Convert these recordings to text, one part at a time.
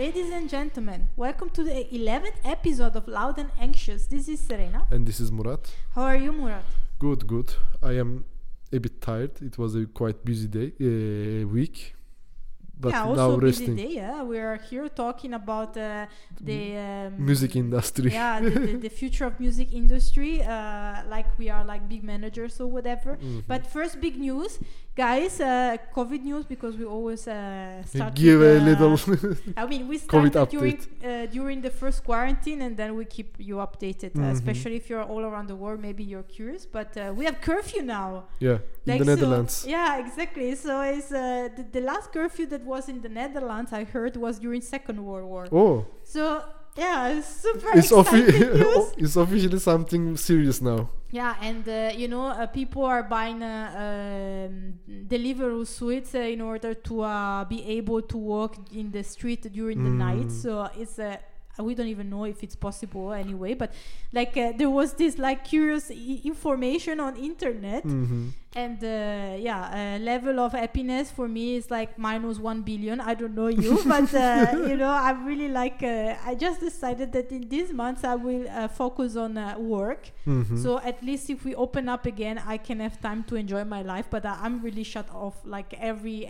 Ladies and gentlemen, welcome to the 11th episode of Loud and Anxious. This is Serena. And this is Murat. How are you, Murat? Good. I am a bit tired. It was a quite busy week. But yeah, now also resting. busy day. Yeah, we are here talking about the Music industry. Yeah, the future of music industry. Like we are like big managers or whatever. Mm-hmm. But first, big news, guys. COVID news, because we always start. Give with, a little. I mean, we COVID started during the first quarantine, and then we keep you updated. Mm-hmm. Especially if you're all around the world, maybe you're curious. But we have curfew now. Yeah, in the Netherlands. Yeah, exactly. So it's the last curfew that was in the Netherlands, I heard, was during Second World War. Oh. So yeah, it's super exciting news. It's officially something serious now. Yeah, and people are buying Deliveroo suites in order to be able to walk in the street during the night. So it's we don't even know if it's possible anyway, but like there was this like curious information on internet, and level of happiness for me is like -1 billion. I don't know you, but I'm really like I just decided that in these months I will focus on work. So at least if we open up again, I can have time to enjoy my life. But I'm really shut off like every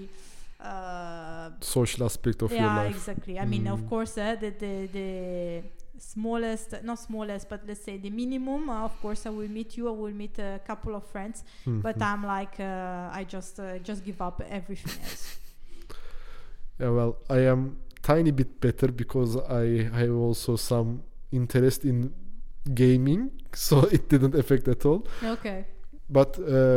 social aspect of your life. Yeah, exactly. I mean, of course, the smallest, not smallest, but let's say the minimum. Of course, I will meet you. I will meet a couple of friends. But I'm like, I just give up everything else. Yeah, well, I am tiny bit better because I have also some interest in gaming, so it didn't affect at all. Okay. But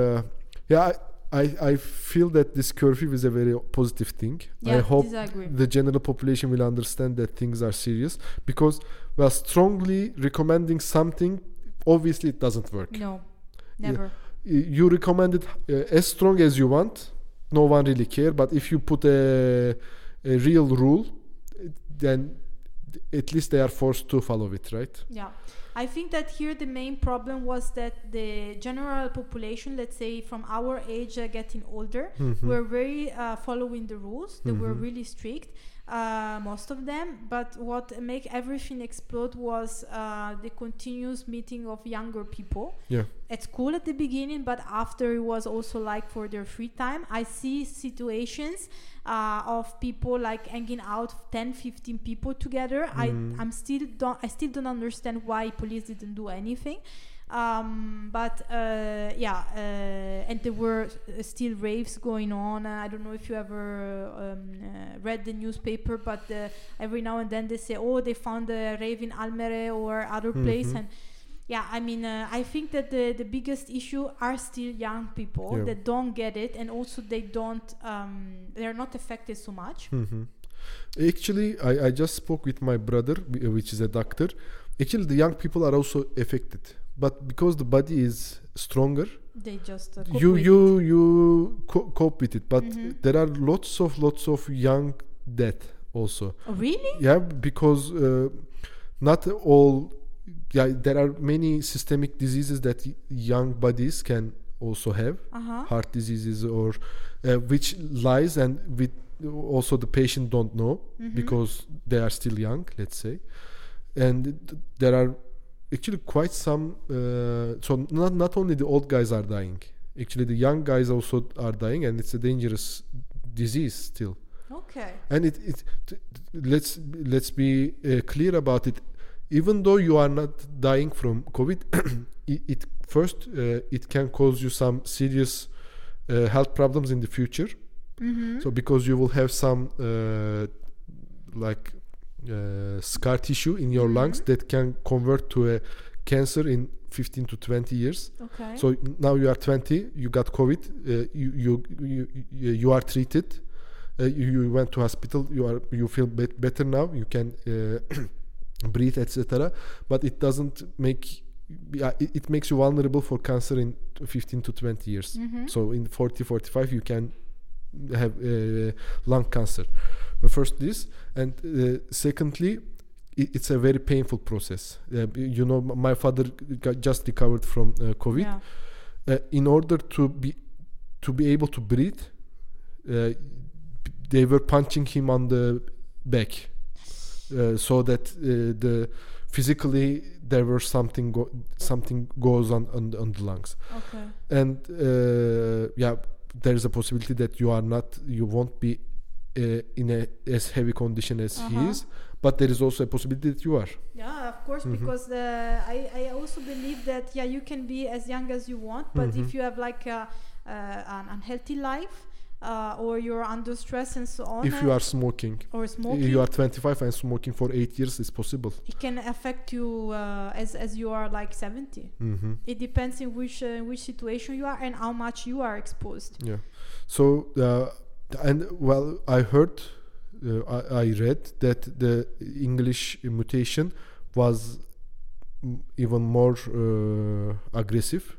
I feel that this curfew is a very positive thing. Yeah, I hope disagree. the general population will understand that things are serious, because strongly recommending something, obviously it doesn't work. No, never. You recommend it as strong as you want, no one really care, but if you put a real rule, then at least they are forced to follow it, right? Yeah. I think that here the main problem was that the general population, let's say from our age getting older, were very following the rules. They were really strict, most of them. But what made everything explode was the continuous meeting of younger people. Yeah. At school at the beginning, but after it was also like for their free time. I see situations of people like hanging out 10-15 people together. I still don't understand why police didn't do anything. And there were still raves going on. I don't know if you ever read the newspaper, but every now and then they say, oh, they found a rave in Almere or other place. And yeah, I mean, I think that the biggest issue are still young people that don't get it, and also they're not affected so much. Actually, I just spoke with my brother, which is a doctor. Actually, the young people are also affected, but because the body is stronger, they just cope with it. But there are lots of young death also. Oh, really? Yeah, because not all. Yeah, there are many systemic diseases that young bodies can also have, heart diseases or which lies, and with also the patient don't know because they are still young, let's say. And there are actually quite some. So not only the old guys are dying, actually the young guys also are dying, and it's a dangerous disease still. Okay. And let's be clear about it. Even though you are not dying from COVID, it can cause you some serious health problems in the future. So because you will have some scar tissue in your lungs that can convert to a cancer in 15 to 20 years. Okay. So now you are 20, you got COVID, you are treated, you went to hospital, you feel better now, you can breathe, etc. But it doesn't make it makes you vulnerable for cancer in 15 to 20 years. So in 40-45 you can have lung cancer. First this, and secondly, it's a very painful process. My father just recovered from COVID. In order to be able to breathe, they were punching him on the back, so that the physically there were something goes on the lungs. Okay. And there's a possibility that you won't be in a as heavy condition as he is, but there is also a possibility that you are. Yeah, of course, because I also believe that you can be as young as you want, but if you have like an unhealthy life, or you're under stress and so on. If you are smoking, you are 25 and smoking for 8 years, it's possible. It can affect you as you are like 70. It depends in which situation you are and how much you are exposed. Yeah. So I heard, I read that the English mutation was even more aggressive.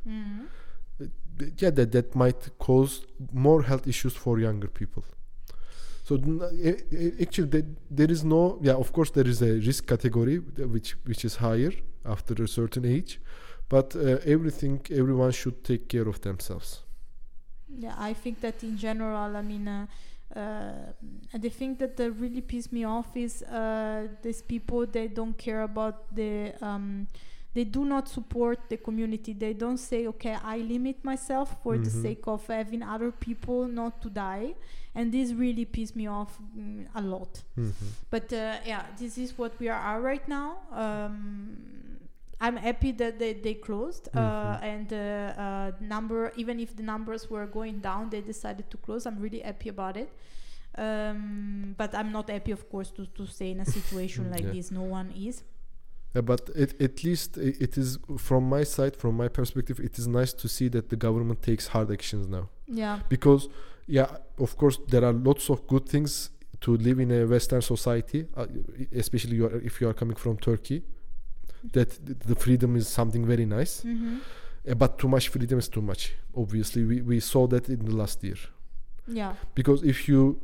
That might cause more health issues for younger people. So actually there is no, of course there is a risk category which is higher after a certain age, but everyone should take care of themselves. Yeah, I think that in general, I mean, the thing that really pisses me off is these people, they don't care about they do not support the community. They don't say, okay, I limit myself for the sake of having other people not to die. And this really pisses me off a lot. But this is what we are right now. I'm happy that they closed, and number, even if the numbers were going down, they decided to close. I'm really happy about it. But I'm not happy, of course, to stay in a situation like this. No one is. But at least it is, from my side, from my perspective, it is nice to see that the government takes hard actions now. Yeah. Because, of course, there are lots of good things to live in a Western society, especially if you are coming from Turkey, that the freedom is something very nice. But too much freedom is too much. Obviously, we saw that in the last year. Yeah. Because if you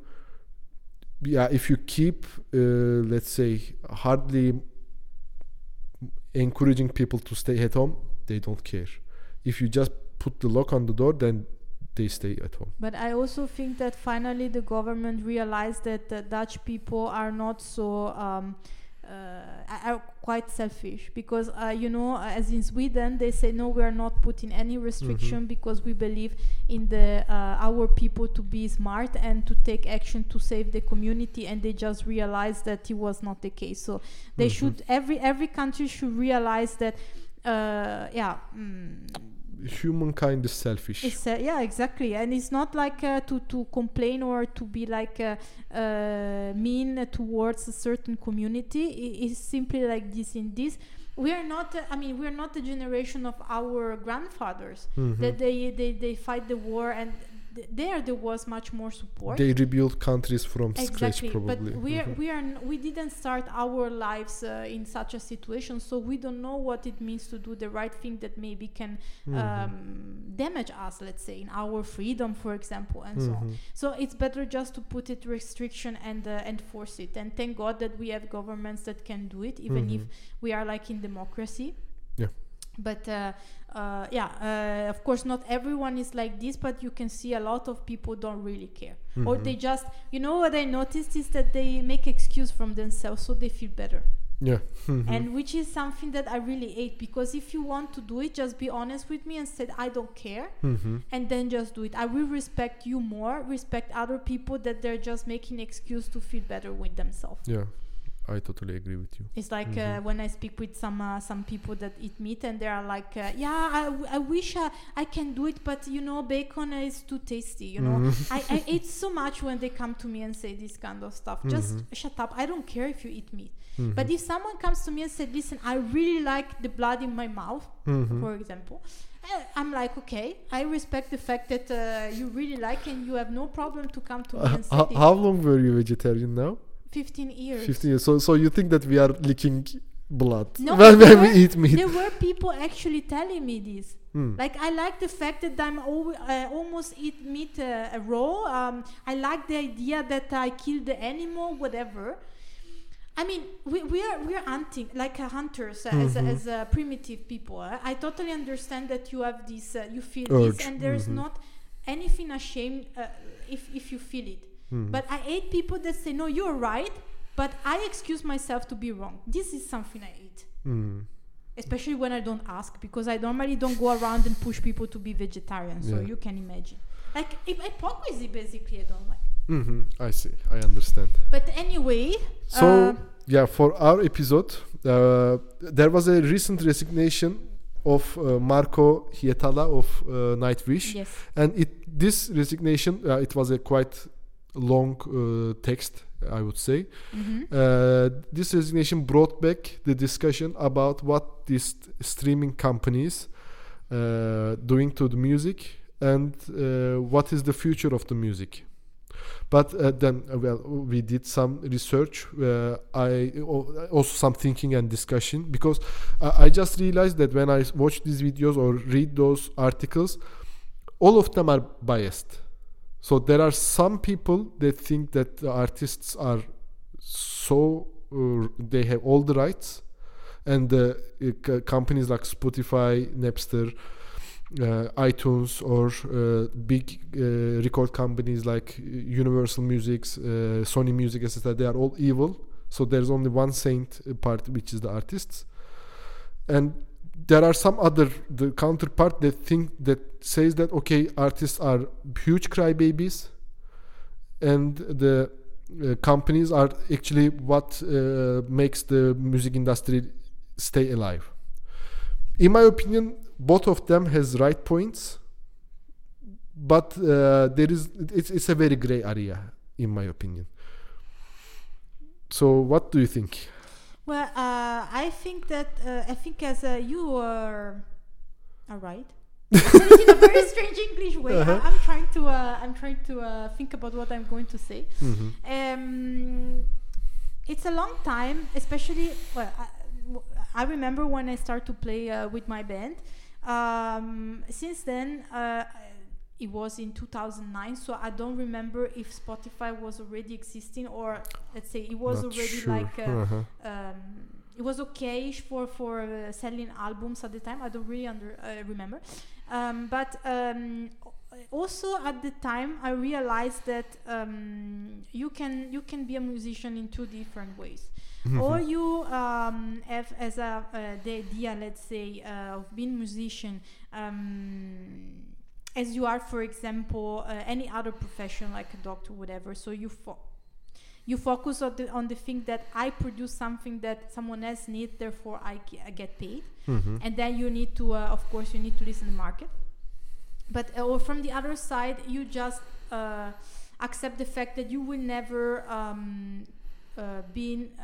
keep, let's say, hardly encouraging people to stay at home, they don't care. If you just put the lock on the door, then they stay at home. But I also think that finally the government realized that the Dutch people are not so are quite selfish, because as in Sweden they say no, we are not putting any restriction because we believe in our people to be smart and to take action to save the community, and they just realized that it was not the case. So they should, every country should realize that humankind is selfish. Exactly, and it's not like to complain or to be like mean towards a certain community. It's simply like this. In this, we are not. We are not the generation of our grandfathers that they fight the war, and there was much more support. They rebuilt countries from scratch, probably. But we didn't start our lives in such a situation, so we don't know what it means to do the right thing that maybe can damage us, let's say, in our freedom, for example, and so on. So it's better just to put it restriction and enforce it. And thank God that we have governments that can do it, even if we are like in democracy. Yeah. But of course not everyone is like this, but you can see a lot of people don't really care, or they just, what I noticed is that they make excuse from themselves so they feel better. And which is something that I really hate, because if you want to do it, just be honest with me and say I don't care, and then just do it. I will respect you more, respect other people that they're just making excuse to feel better with themselves. I totally agree with you. It's like when I speak with some people that eat meat, and they are like, I wish I can do it, but bacon is too tasty. I eat so much when they come to me and say this kind of stuff. Just shut up. I don't care if you eat meat. But if someone comes to me and said, listen, I really like the blood in my mouth, for example, I'm like, okay, I respect the fact that you really like, and you have no problem to come to me and say this. How long were you vegetarian now? 15 years. 15 years. So you think that we are licking blood when we eat meat? There were people actually telling me this. Like, I like the fact that I almost eat meat raw. I like the idea that I kill the animal, whatever. We are hunting, like hunters, as primitive people. I totally understand that you have this, you feel urge. This, and there's not anything ashamed if you feel it. But I hate people that say, no, you're right, but I excuse myself to be wrong. This is something I hate. Especially when I don't ask, because I normally don't go around and push people to be vegetarian. So you can imagine. Like, hypocrisy, basically, I don't like. I see. I understand. But anyway... So, for our episode, there was a recent resignation of Marco Hietala of Nightwish. Yes. And this resignation, it was a quite long text, I would say. This resignation brought back the discussion about what these streaming companies doing to the music, and what is the future of the music. But then we did some research, also some thinking and discussion, because I just realized that when I watch these videos or read those articles, all of them are biased. So there are some people that think that the artists are they have all the rights, and the companies like Spotify, Napster, iTunes, or big record companies like Universal Music, Sony Music, etc., they are all evil. So there's only one saint part, which is the artists. And there are some the counterpart that says that, okay, artists are huge crybabies, and the companies are actually what makes the music industry stay alive. In my opinion, both of them has right points, but it's a very gray area, in my opinion. So what do you think? Well, I think that as you are right. In a very strange English way. I'm trying to think about what I'm going to say. It's a long time, especially. Well, I remember when I started to play with my band. Since then, it was in 2009, so I don't remember if Spotify was already existing, or let's say it was Not already sure. It was okay for selling albums at the time. I don't really remember, but also at the time I realized that you can be a musician in two different ways. Or you have as the idea, let's say, of being musician, as you are, for example, any other profession like a doctor, whatever. So you focus on the thing that I produce something that someone else needs, therefore I get paid, and then you need to, of course, you need to listen to the market. But or from the other side, you just accept the fact that you will never be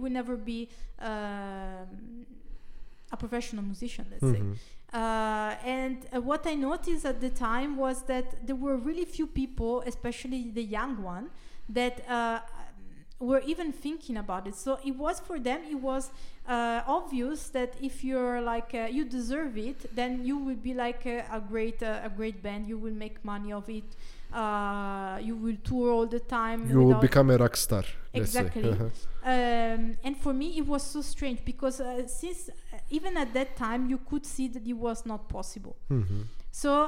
a professional musician, let's say. And what I noticed at the time was that there were really few people, especially the young one, that were even thinking about it. So it was for them, it was obvious that if you're like you deserve it, then you will be like a great band. You will make money of it. You will tour all the time. You will become a rock star. Exactly. And for me, it was so strange because since even at that time, you could see that it was not possible. So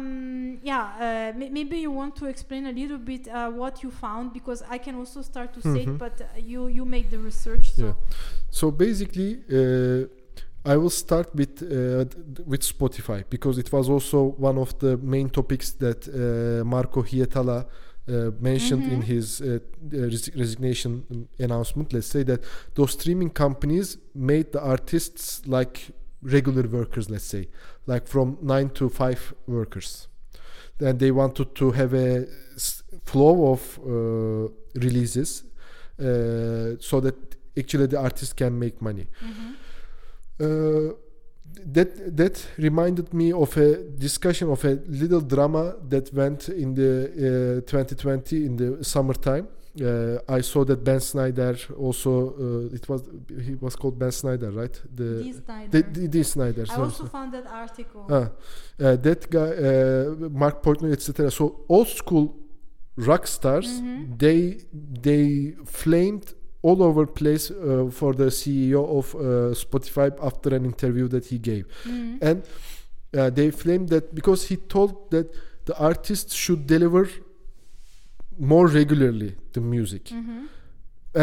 maybe you want to explain a little bit what you found, because I can also start to say it, but you make the research. So. Yeah. So basically, I will start with Spotify, because it was also one of the main topics that Marco Hietala mentioned in his resignation announcement. Let's say that those streaming companies made the artists like regular workers, let's say, like from 9 to 5 workers. Then they wanted to have a flow of releases so that actually the artist can make money. That reminded me of a discussion of a little drama that went in the 2020 in the summertime. I saw that Ben Snyder also he was called Ben Snyder, right? D. Snyder. I also found that article. That guy, Mark Portnoy, etc. So old school rock stars, they flamed all over place for the CEO of Spotify after an interview that he gave, and they flamed that because he told that the artists should deliver more regularly the music, and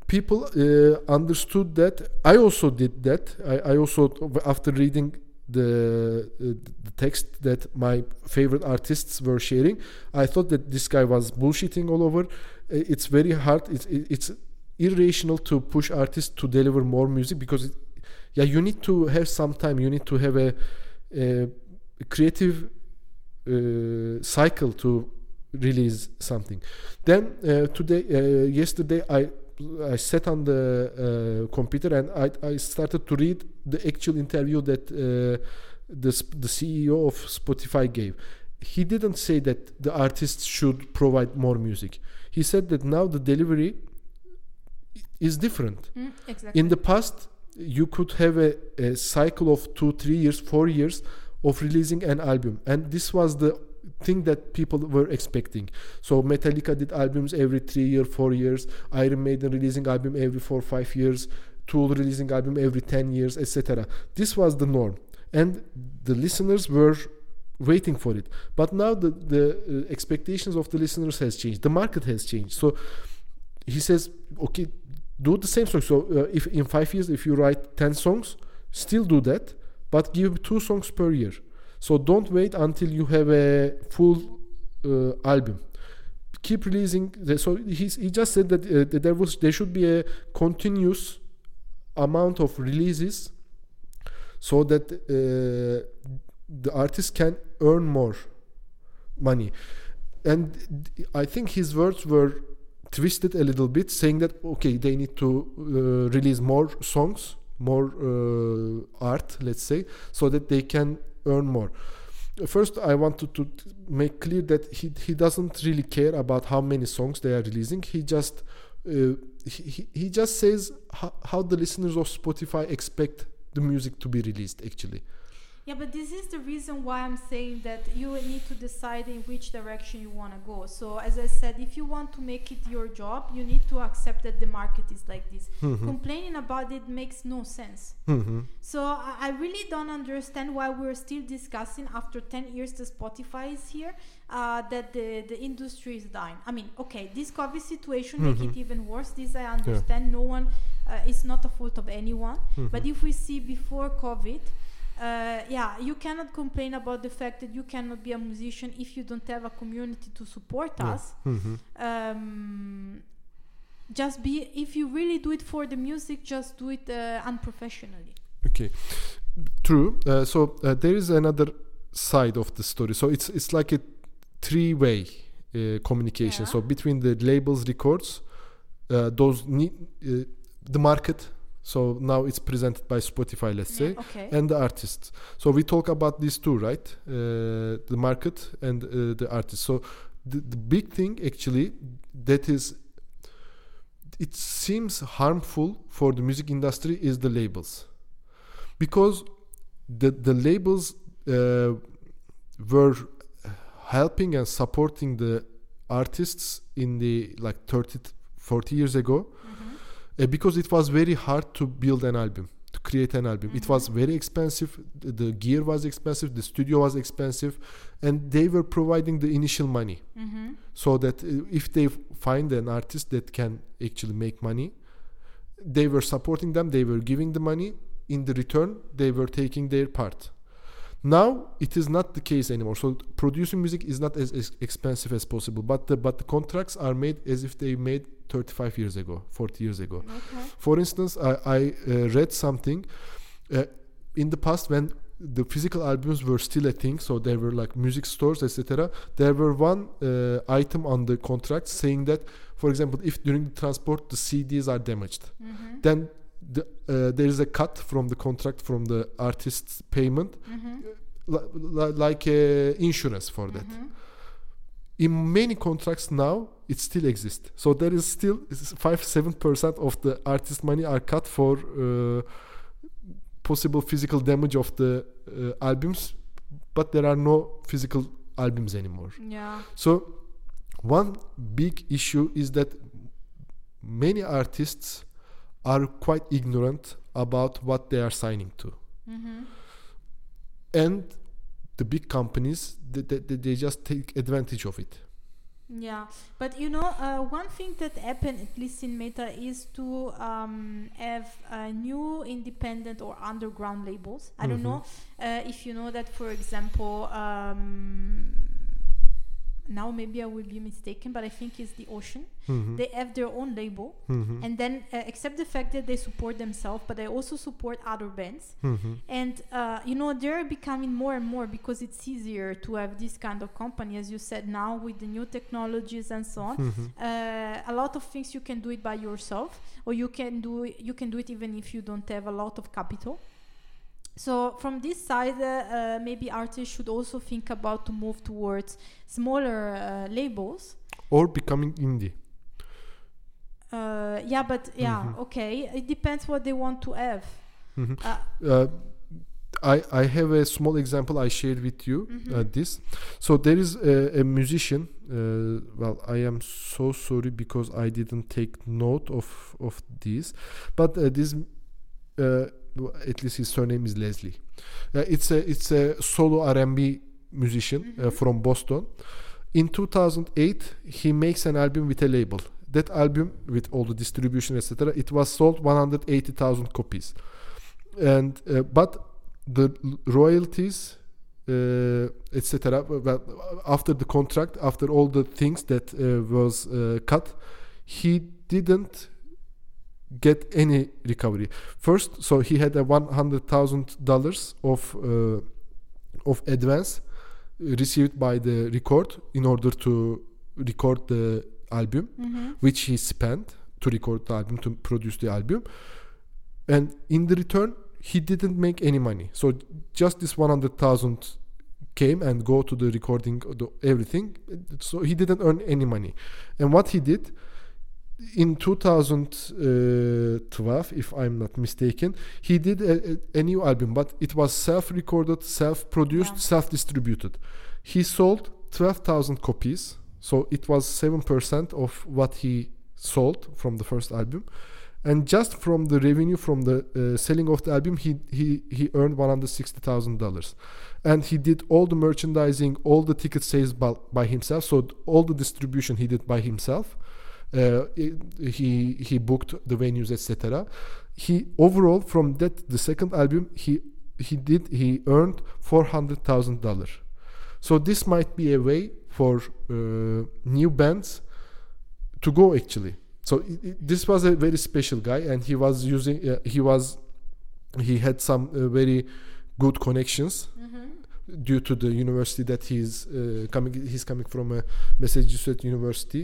people understood that. I also did that. I also, after reading the text that my favorite artists were sharing, I thought that this guy was bullshitting all over. It's very hard. It's irrational to push artists to deliver more music, because you need to have some time. You need to have a creative cycle to release something. Then yesterday I sat on the computer and I started to read the actual interview that the CEO of Spotify gave. He didn't say that the artists should provide more music. He said that now the delivery is different. Exactly. In the past, you could have a cycle of 2, 3 years, 4 years of releasing an album, and this was the thing that people were expecting. So Metallica did albums every 3 years, 4 years, Iron Maiden releasing album every 4, 5 years, Tool releasing album every 10 years, etc. This was the norm, and the listeners were waiting for it. But now the expectations of the listeners has changed. The market has changed. So he says, okay, do the same song. So if in 5 years, if you write 10 songs, still do that, but give 2 songs per year. So don't wait until you have a full album. Keep releasing. So he just said that there should be a continuous amount of releases, so that the artist can earn more money. And I think his words were twisted a little bit, saying that okay, they need to release more songs, more art, let's say, so that they can earn more. First, I wanted to make clear that he doesn't really care about how many songs they are releasing. He just says how the listeners of Spotify expect the music to be released, actually. Yeah, but this is the reason why I'm saying that you need to decide in which direction you want to go. So as I said, if you want to make it your job, you need to accept that the market is like this. Mm-hmm. Complaining about it makes no sense. Mm-hmm. So I really don't understand why we're still discussing after 10 years that Spotify is here, that the industry is dying. I mean, okay, this COVID situation make it even worse. This I understand. Yeah. No one, it's not the fault of anyone. Mm-hmm. But if we see before COVID, you cannot complain about the fact that you cannot be a musician if you don't have a community to support us. Mm-hmm. If you really do it for the music, just do it unprofessionally. Okay, true. So there is another side of the story. So it's like a three-way communication. Yeah. So between the labels, records, the market. So now it's presented by Spotify, let's say, and the artists. So we talk about these two, right? The market and the artist. So the big thing, actually, that is, it seems harmful for the music industry is the labels. Because the labels were helping and supporting the artists in the 30-40 years ago. Because it was very hard to build an album, to create an album. Mm-hmm. It was very expensive. The gear was expensive. The studio was expensive. And they were providing the initial money. Mm-hmm. So that if they find an artist that can actually make money, they were supporting them. They were giving the money. In the return, they were taking their part. Now, it is not the case anymore. So producing music is not as expensive as possible. But the contracts are made as if they made 35 years ago, 40 years ago. Okay. For instance, I read something in the past when the physical albums were still a thing, so there were like music stores, etc. There were one item on the contract saying that, for example, if during the transport the CDs are damaged, then there is a cut from the contract from the artist's payment, like insurance for that. In many contracts now, it still exists. So there is still 5-7% of the artist money are cut for possible physical damage of the albums, but there are no physical albums anymore. Yeah. So one big issue is that many artists are quite ignorant about what they are signing to. And the big companies, they just take advantage of it. Yeah, but one thing that happened, at least in Meta, is to have new independent or underground labels. I don't know if you know that, for example, now maybe I will be mistaken, but I think it's the Ocean. They have their own label, and then except the fact that they support themselves, but they also support other bands. And they're becoming more and more, because it's easier to have this kind of company, as you said, now with the new technologies and so on. A lot of things you can do it by yourself, or you can do it even if you don't have a lot of capital. So from this side, maybe artists should also think about to move towards smaller labels. Or becoming indie. Okay. It depends what they want to have. I have a small example I shared with you. This. So there is a musician. I am so sorry because I didn't take note of this. But this. At least his surname is Leslie. It's a solo R&B musician from Boston. In 2008, he makes an album with a label. That album, with all the distribution, etc., it was sold 180,000 copies. And but the royalties, etc., after the contract, after all the things that was cut, he didn't get any recovery. First, so he had a $100,000 of advance received by the record in order to record the album, which he spent to record the album, to produce the album, and in the return he didn't make any money. So just this 100,000 came and go to the recording, everything. So he didn't earn any money. And what he did in 2012, if I'm not mistaken, he did a new album, but it was self-recorded, self-produced, self-distributed. He sold 12,000 copies, so it was 7% of what he sold from the first album. And just from the revenue from the selling of the album, he earned $160,000. And he did all the merchandising, all the ticket sales by himself, so all the distribution he did by himself. He booked the venues, etc. He overall, from the second album, he earned $400,000. So this might be a way for new bands to go, actually. So this was a very special guy, and he was using he had some very good connections due to the university that he's coming from, a Massachusetts University.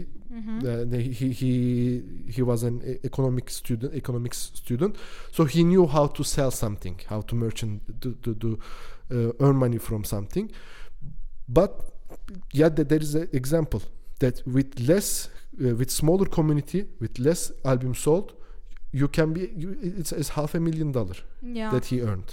He was an economics student, so he knew how to sell something, how to to earn money from something. But there is an example that with smaller community, with less albums sold, it's $500,000 that he earned.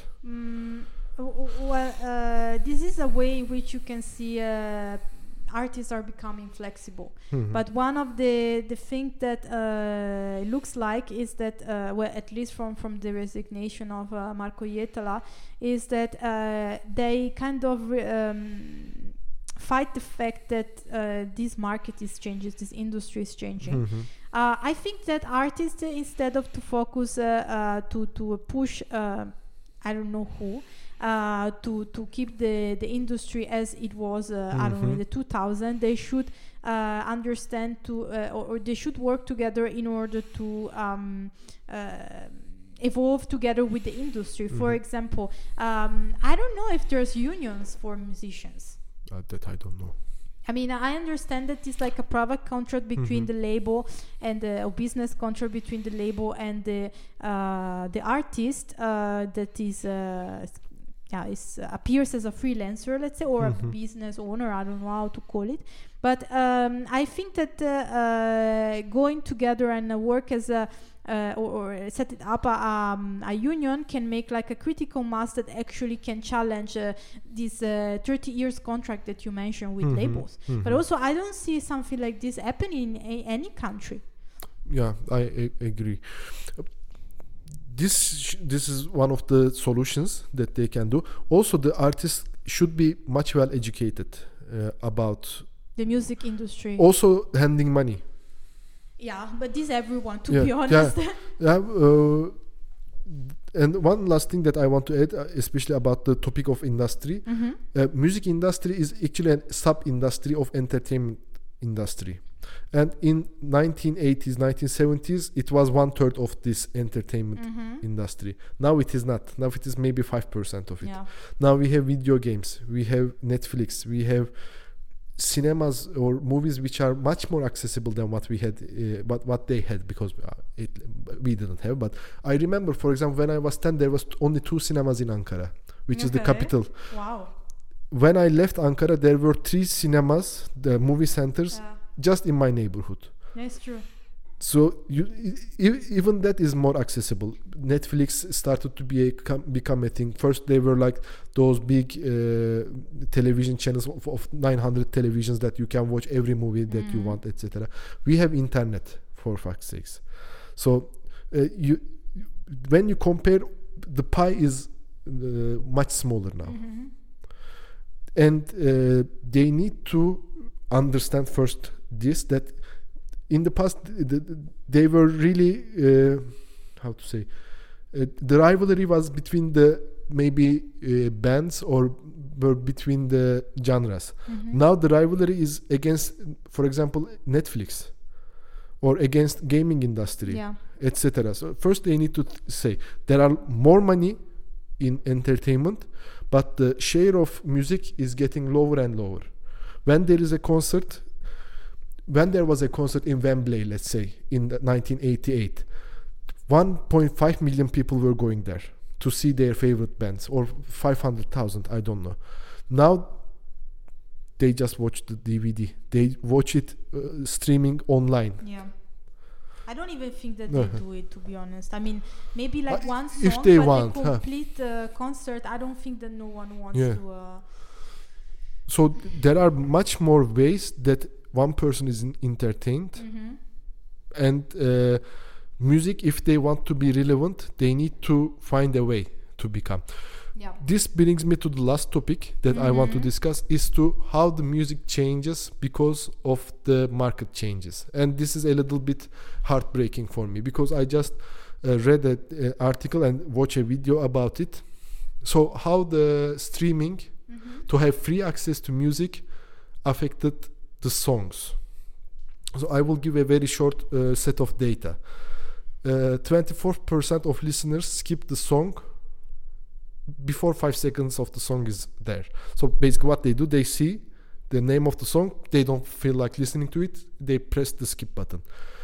This is a way in which you can see artists are becoming flexible. But one of the things that looks like is that, at least from the resignation of Marco Hietala, is that they kind of fight the fact that this market is changing, this industry is changing. I think that artists, instead of to focus to push, I don't know who, to keep the industry as it was, I don't know, in the 2000s, they should understand or they should work together in order to evolve together with the industry. For example, I don't know if there's unions for musicians. That I don't know. I mean, I understand that it's like a private contract between the label and a business contract between the label and the artist that is appears as a freelancer, let's say, or a business owner. I don't know how to call it, but I think that going together and work as a or set it up a union can make like a critical mass that actually can challenge this 30 years contract that you mentioned with labels. But also, I don't see something like this happening in any country. Yeah, I agree. This is one of the solutions that they can do. Also, the artists should be much well educated about The music industry. Also handing money. Yeah, but this everyone, to Yeah, be honest. Yeah, and one last thing that I want to add, especially about the topic of industry, music industry is actually a sub-industry of entertainment industry. And in 1980s, 1970s, it was 1/3 of this entertainment industry. Now it is not. Now it is maybe 5% of it. Yeah. Now we have video games, we have Netflix, we have cinemas or movies which are much more accessible than what we had, but what they had, because we didn't have. But I remember, for example, when I was 10, there was only 2 cinemas in Ankara, which is the capital. Wow. When I left Ankara, there were 3 cinemas, the movie centers, just in my neighborhood. That's true. So even that is more accessible. Netflix started to become a thing. First, they were like those big television channels of 900 televisions that you can watch every movie that you want, etc. We have internet, for fuck's sakes. So when you compare, the pie is much smaller now. And they need to understand first this, that in the past they were really how to say, the rivalry was between the maybe bands or were between the genres. Now the rivalry is against, for example, Netflix or against gaming industry, etc. So first they need to say there are more money in entertainment, but the share of music is getting lower and lower. When there is a concert, when there was a concert in Wembley, let's say in 1988, 1.5 million people were going there to see their favorite bands, or 500,000, I don't know. Now they just watch the DVD. They watch it streaming online. Yeah. I don't even think that they do it, to be honest. I mean, maybe like one song, if they but want, a complete concert, I don't think that no one wants to... So there are much more ways that one person is entertained, and music, if they want to be relevant, they need to find a way to become. This brings me to the last topic that I want to discuss, is to how the music changes because of the market changes. And this is a little bit heartbreaking for me, because I just read an article and watched a video about it. So how the streaming to have free access to music affected the songs. So I will give a very short set of data. 24% of listeners skip the song before 5 seconds of the song is there. So basically what they do, they see the name of the song, they don't feel like listening to it, they press the skip button.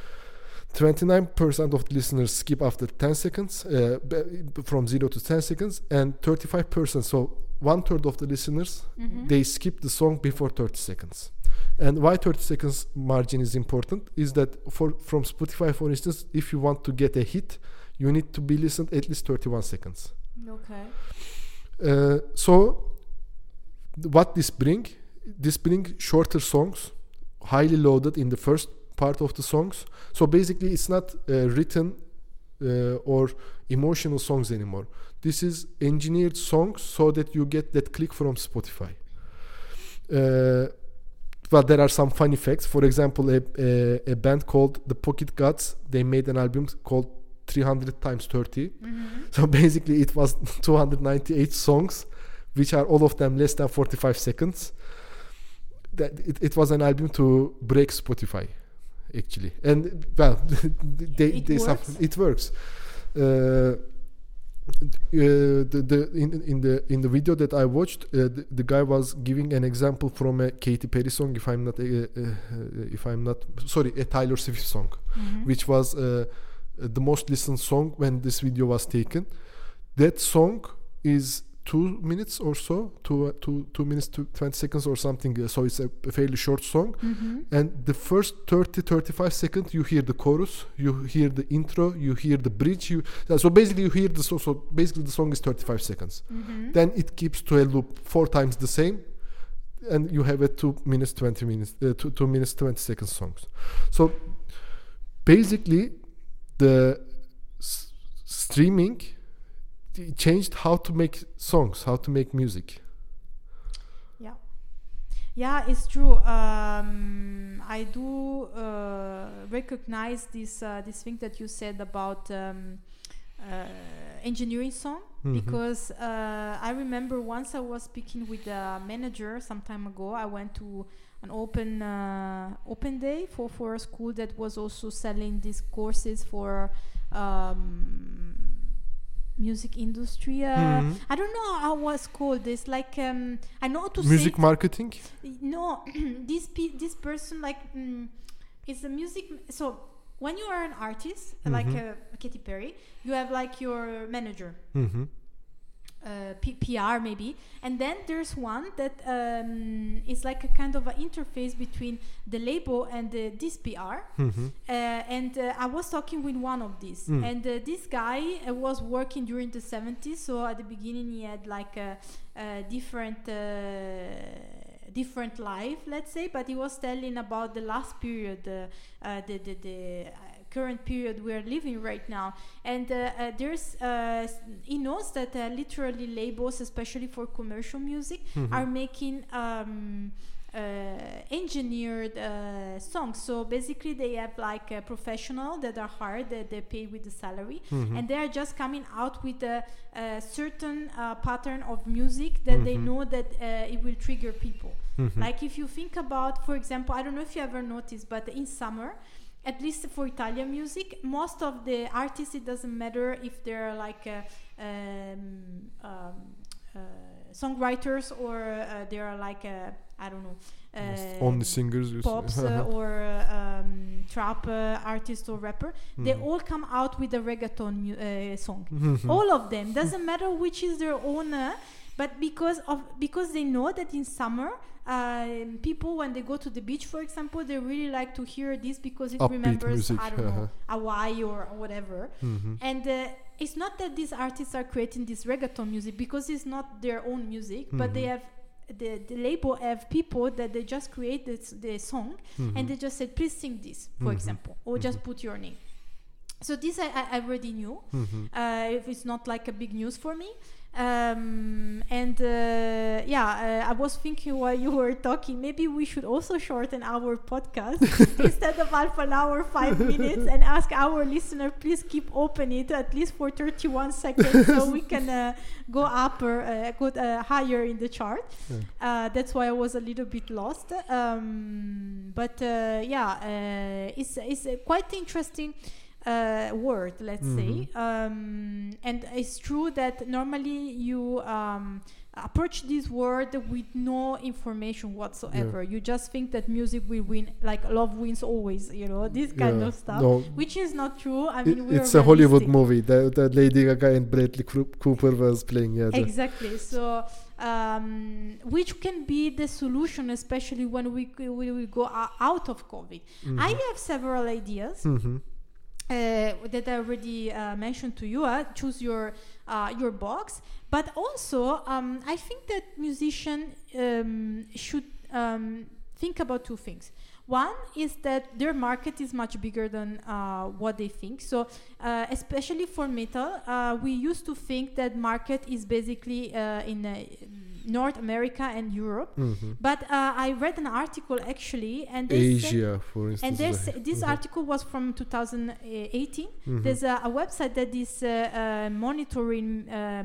29% of listeners skip after 10 seconds, from 0 to 10 seconds, and 35%, so 1/3 of the listeners, they skip the song before 30 seconds. And why 30 seconds margin is important is that from Spotify, for instance, if you want to get a hit, you need to be listened at least 31 seconds. Okay. So what this bring shorter songs, highly loaded in the first part of the songs. So basically it's not written or emotional songs anymore. This is engineered songs so that you get that click from Spotify. But there are some funny facts. For example, a band called the Pocket Gods, they made an album called 300 times 30. So basically it was 298 songs, which are all of them less than 45 seconds. It was an album to break Spotify, actually. And well, it works. In the video that I watched, the guy was giving an example from a Katy Perry song, a Taylor Swift song, which was the most listened song when this video was taken. That song is 2 minutes or so, 2 minutes to 20 seconds or something, so it's a fairly short song. And the first 30-35 seconds you hear the chorus, you hear the intro, you hear the bridge, so basically you hear the song. So basically the song is 35 seconds. Then it keeps to a loop 4 times the same, and you have a 2 minutes 20 seconds songs. So basically the streaming changed how to make songs, how to make music. Yeah, it's true. I do recognize this thing that you said about engineering song, because I remember once I was speaking with a manager some time ago. I went to an open day for a school that was also selling these courses for music industry. I don't know how it was called. It's like I know how to Music say marketing. no. This person like is the music. So when you are an artist like Katy Perry, you have like your manager. PR maybe, and then there's one that is like a kind of an interface between the label and this PR. And I was talking with one of these, and this guy was working during the 70s. So at the beginning he had like a different life, let's say, but he was telling about the last period, the current period we're living right now. And there's he knows that literally labels, especially for commercial music, are making engineered songs. So basically they have like a professional that are hired, that they pay with the salary, and they are just coming out with a certain pattern of music that they know that it will trigger people. Like if you think about, for example, I don't know if you ever noticed, but in summer, at least for Italian music, most of the artists, it doesn't matter if they're like songwriters or they are like I don't know, only singers, pops or trap artist or rapper, they all come out with a reggaeton song. All of them, doesn't matter which is their own, but because they know that in summer people, when they go to the beach, for example, they really like to hear this because it upbeat remembers music. I don't know, Hawaii or whatever. And it's not that these artists are creating this reggaeton music because it's not their own music, but they have the label have people that they just create the song, and they just said, please sing this, for example, or just put your name. So this I already knew. If it's not like a big news for me. I was thinking while you were talking, maybe we should also shorten our podcast instead of half an hour, 5 minutes, and ask our listener, please keep open it at least for 31 seconds so we can go up or go higher in the chart. That's why I was a little bit lost. It's quite interesting word, let's say, and it's true that normally you approach this word with no information whatsoever. You just think that music will win, like love wins always, you know, this kind of stuff, which is not true. I mean, it's a Hollywood movie that Lady Gaga and Bradley Cooper was playing. Exactly. So which can be the solution, especially when we will go out of COVID. I have several ideas that I already mentioned to you. Choose your box, but also I think that musicians should think about two things. One is that their market is much bigger than what they think. So especially for metal, we used to think that market is basically in North America and Europe, but I read an article actually, and they Asia, for instance. And this article was from 2018. There's a website that is monitoring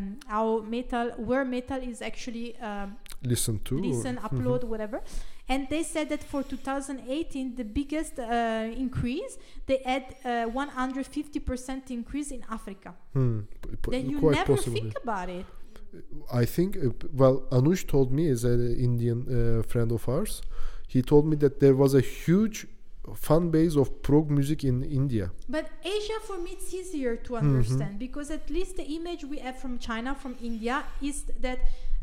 where metal is actually upload, whatever. And they said that for 2018, the biggest increase, they had 150% increase in Africa. That you never think about it. I think, Anush told me, as an Indian friend of ours, he told me that there was a huge fan base of prog music in India. But Asia, for me, it's easier to understand because at least the image we have from China, from India, is that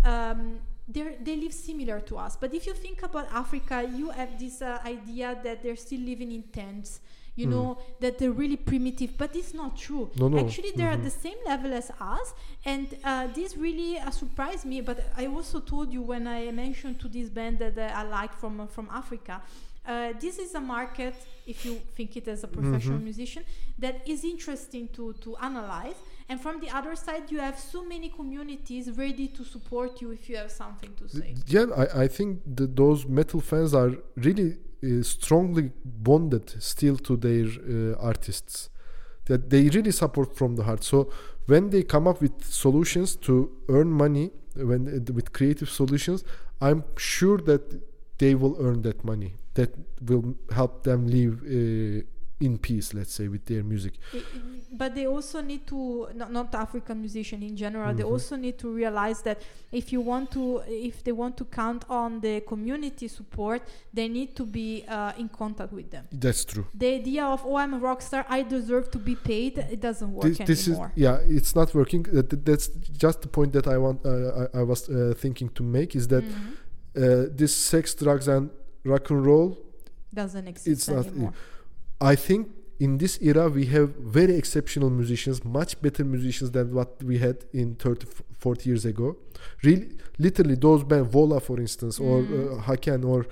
they live similar to us. But if you think about Africa, you have this idea that they're still living in tents, you know, that they're really primitive, but it's not true. No. Actually, they're at the same level as us, and this really surprised me. But I also told you when I mentioned to this band that I liked from Africa, this is a market, if you think it as a professional musician, that is interesting to analyze. And from the other side, you have so many communities ready to support you if you have something to say. Yeah, I think that those metal fans are really strongly bonded still to their artists. That they really support from the heart. So when they come up with solutions to earn money, with creative solutions, I'm sure that they will earn that money. That will help them live in peace, let's say, with their music. But they also need to, not African musicians in general, they also need to realize that if they want to count on the community support, they need to be in contact with them. That's true. The idea of, I'm a rock star, I deserve to be paid, it doesn't work anymore. It's not working. That's just the point that I was thinking to make, is that this sex, drugs and rock and roll doesn't exist anymore. I think in this era we have very exceptional musicians, much better musicians than what we had in 30, 40 years ago. Really, literally those bands, Vola for instance, or Haken, or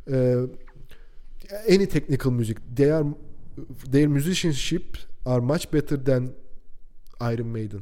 any technical music, their musicianship are much better than Iron Maiden.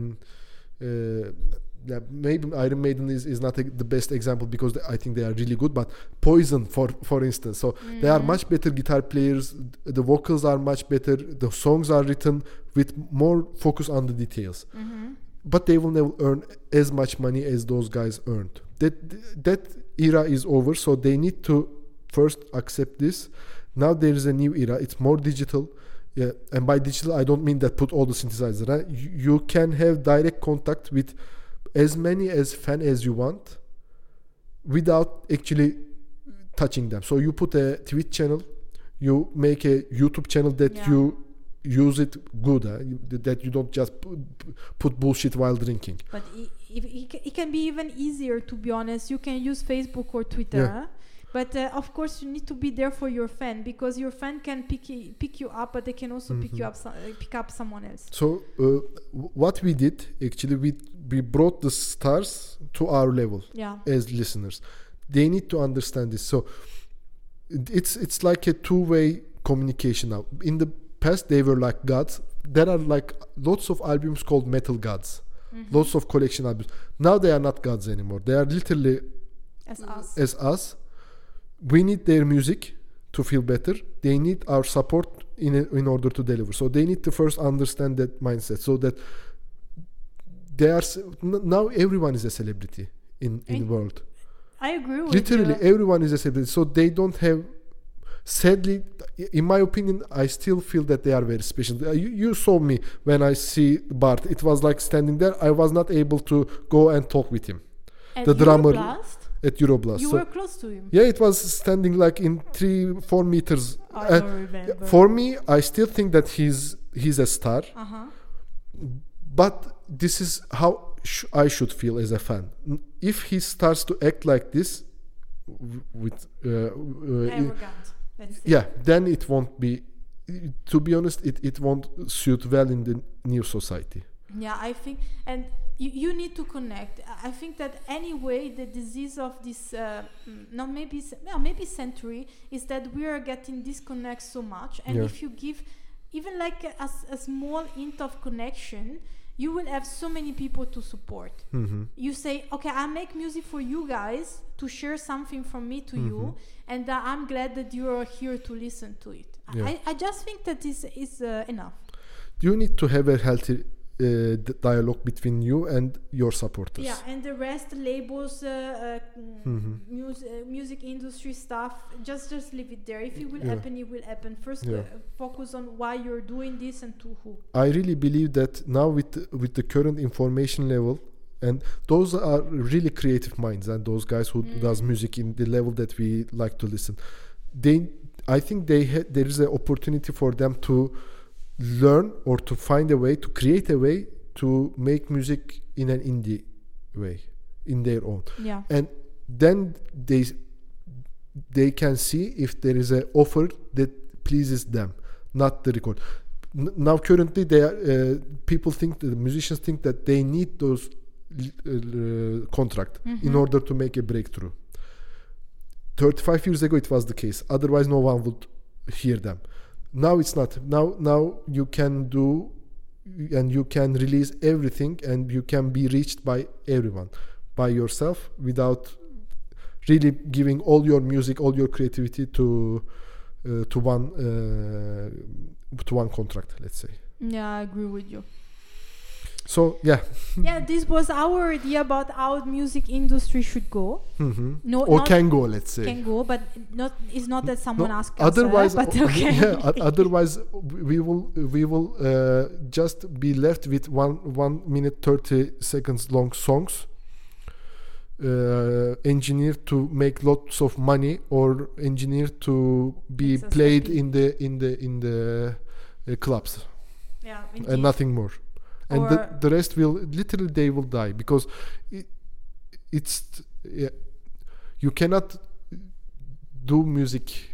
Maybe Iron Maiden is not the best example because I think they are really good, but Poison for instance, so they are much better guitar players, the vocals are much better, the songs are written with more focus on the details, but they will never earn as much money as those guys earned. That era is over, so they need to first accept this. Now there is a new era, it's more digital. Yeah, and by digital I don't mean that put all the synthesizers, right? You can have direct contact with as many fans as you want without actually touching them. So you put a Twitch channel, you make a YouTube channel that you use it good, that you don't just put bullshit while drinking. But it can be even easier, to be honest. You can use Facebook or Twitter, but of course you need to be there for your fan, because your fan can pick you up, but they can also pick up someone else. So what we did, actually, we brought the stars to our level as listeners. They need to understand this. So it's like a two-way communication now. In the past they were like gods. There are like lots of albums called Metal Gods, lots of collection albums. Now they are not gods anymore. They are literally as us. We need their music to feel better. They need our support in order to deliver. So they need to first understand that mindset, so that they are now everyone is a celebrity in the world. I agree with literally you. Everyone is a celebrity, so they don't have, sadly, in my opinion, I still feel that they are very special. You saw me when I see Bart. It was like standing there. I was not able to go and talk with him. At the drummer Euroblast? At Euroblast. You were close to him. Yeah, it was standing like in 3-4 meters. I don't remember. For me, I still think that he's a star. But this is how I should feel as a fan. If he starts to act like this, with arrogant, then it won't be. To be honest, it won't suit well in the new society. Yeah, I think, and you need to connect. I think that anyway, the disease of this, maybe century, is that we are getting disconnect so much. And if you give even like a small hint of connection, you will have so many people to support. You say, okay, I make music for you guys to share something from me to you, and I'm glad that you are here to listen to it. I just think that is enough. You need to have a healthy dialogue between you and your supporters. Yeah, and the rest, labels, music industry stuff, just leave it there. If it will happen, it will happen. First, focus on why you're doing this and to who. I really believe that now with the current information level, and those are really creative minds, and those guys who does music in the level that we like to listen, I think there is an opportunity for them to learn or to find a way, to create a way to make music in an indie way, in their own. Yeah. And then they can see if there is an offer that pleases them, not the record. Now currently people think, the musicians think that they need those contract in order to make a breakthrough. 35 years ago it was the case. Otherwise no one would hear them. Now it's not. Now you can do and you can release everything and you can be reached by everyone, by yourself, without really giving all your music, all your creativity to one contract, let's say. Yeah, I agree with you. So yeah. Yeah, this was our idea about how the music industry should go. No, or can go, let's say. Can go, but it's not that someone asked otherwise, us. But okay. Otherwise, we will just be left with 1 minute 30 seconds long songs, engineered to make lots of money, or engineered to be played in the clubs. Yeah, and nothing more. And the rest will literally, they will die, because you cannot do music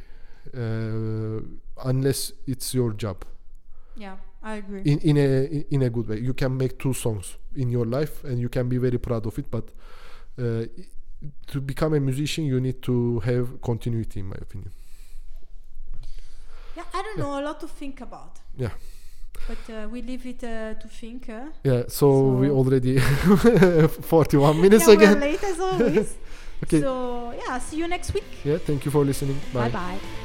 unless it's your job. Yeah, I agree. In a good way. You can make 2 songs in your life and you can be very proud of it, but to become a musician you need to have continuity, in my opinion. Yeah, I don't know, a lot to think about. Yeah. But we leave it to think. Yeah, so we already 41 minutes again. We're late as always. Okay. So, see you next week. Yeah, thank you for listening. Bye. Bye-bye.